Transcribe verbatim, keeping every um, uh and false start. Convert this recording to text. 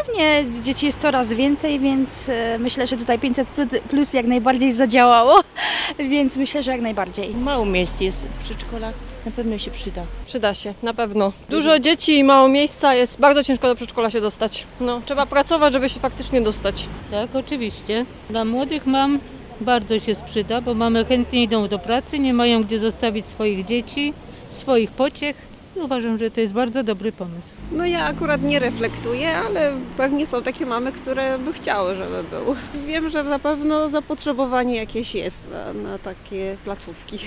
Pewnie dzieci jest coraz więcej, więc e, myślę, że tutaj pięćset plus jak najbardziej zadziałało, więc myślę, że jak najbardziej. Mało miejsc jest w przedszkolach, na pewno się przyda. Przyda się, na pewno. Dużo dzieci i mało miejsca, jest bardzo ciężko do przedszkola się dostać. No, trzeba pracować, żeby się faktycznie dostać. Tak, oczywiście. Dla młodych mam bardzo się sprzyda, bo mamy chętnie idą do pracy, nie mają gdzie zostawić swoich dzieci, swoich pociech i uważam, że to jest bardzo dobry pomysł. No ja akurat nie reflektuję, ale pewnie są takie mamy, które by chciały, żeby był. Wiem, że na pewno zapotrzebowanie jakieś jest na, na takie placówki.